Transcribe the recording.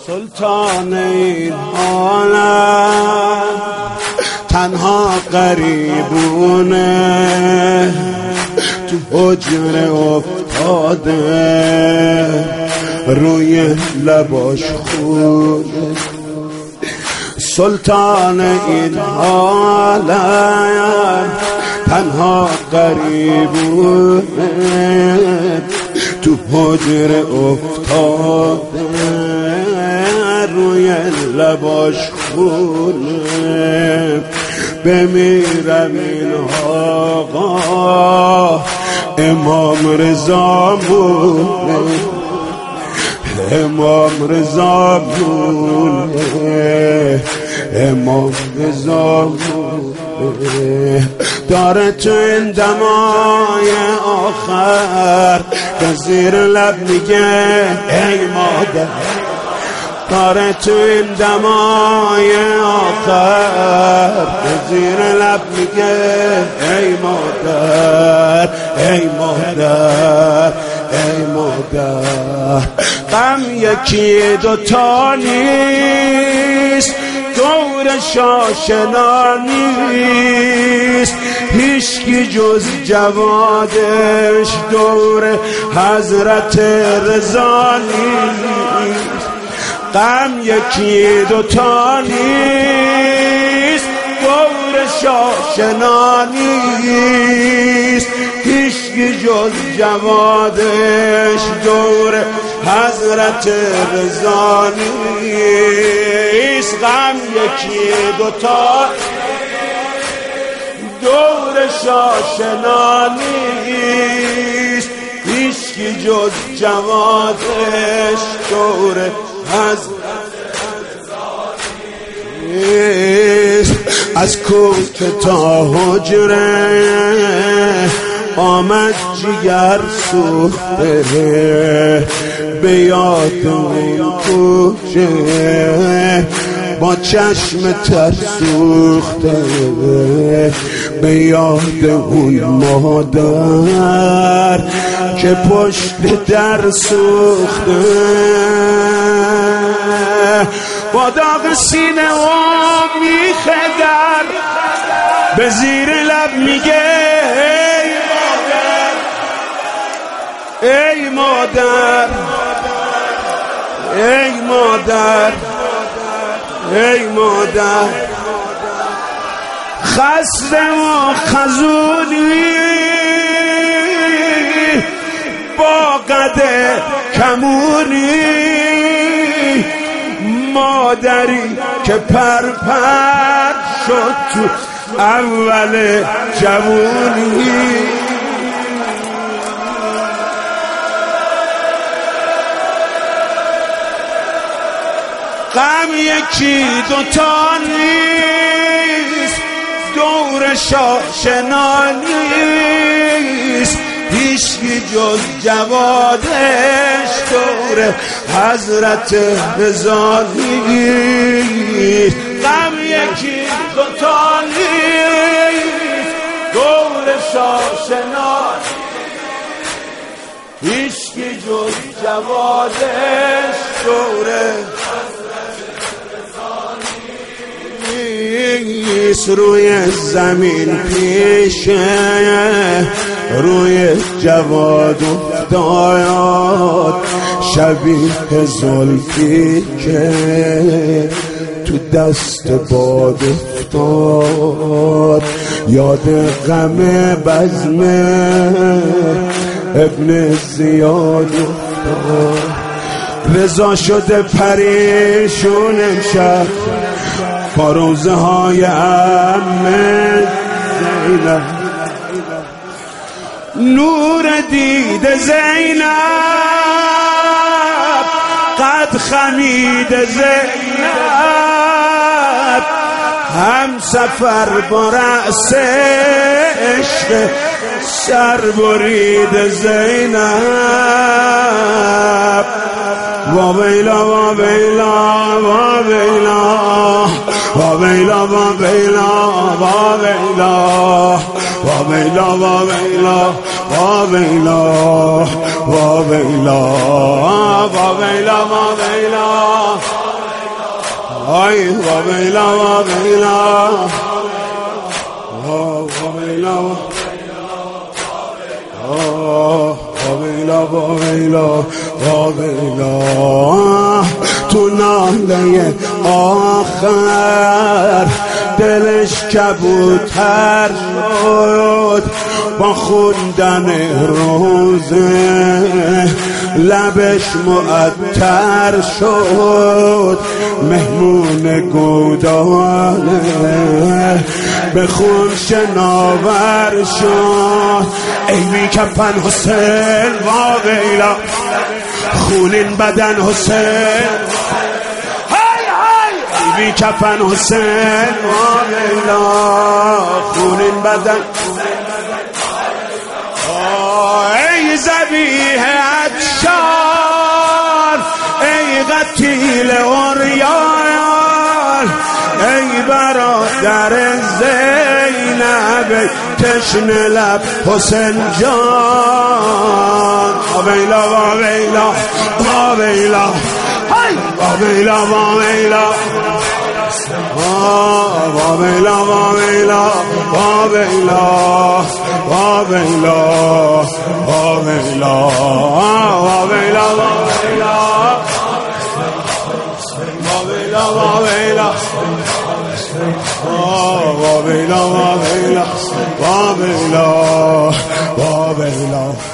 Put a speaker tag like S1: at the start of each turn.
S1: سلطان این عالم تنها غریبونه تو حجره افتاده روی لباش خونه سلطان این عالم تنها غریبونه تو حجره افتاده روی لباش خونه بمیرم این آقا امام رضا مونه امام رضا مونه امام رضا مونه داره تو این دمای آخر که زیر لب میگه ای مادر داره تو این دمای آخر که زیر لب میگه ای مادر ای مادر ای مادر غم یکی دوتا نیست دورش آشنا نیست هیچکی جز جوادش دور حضرت رضا نیست غم یکی دوتا نیست دورش آشنا نیست هیچکی جز جوادش دور حضرت رضا نیست غم یکی دوتا دورش آشنا نیست هیچکی جز جوادش دور حضرت رضا نیست از کوفه تا حجره آمد جگر سوخته به یاد اون کوچه با چشم تر سوخته به یاد اون مادر که پشت در سوخته با داغ سینه و میخه در به زیر لب میگه ای مادر ای مادر ای مادر خسته و خزونی با قد کمونی مادری که پر شد تو اول جوونی غم یکی دوتا نیست دورش آشنا نیست هیچکی جز جوادش دور حضرت رضا نیست غم یکی دوتا نیست دورش آشنا هیچکی جز جوادش دور روی زمین پیشه روی جواد افتاد شبیه زلفی که تو دست باد افتاد یاد غم بزم ابن زیاد افتاد رضا شده پریشون امشب با روزه های عمه زینب نور دید زینب قد خمید زینب هم سفر با رأس عشق سر برید زینب وابیلا وابیلا وابیلا وابیلا وابیلا وابیلا وابیلا وابیلا ویلا ویلا ویلا ویلا آی ویلا ویلا ویلا ویلا ویلا ویلا تو ناله آخر دلش کبوتر شد با خوندن روزه لبش معطر شد مهمون گوداله به خون شناور شد ای بی کفن حسین وا ویلا خونین بدن حسین بی کفن حسین وا ویلا خونین بدن ای ذبیح عطشان ای قتیل عریان ای برادر زینب تشنه لب حسین جان ویلا ویلا ویلا ویلا ویلا ویلا ویلا ویلا ویلا ویلا ویلا ویلا ویلا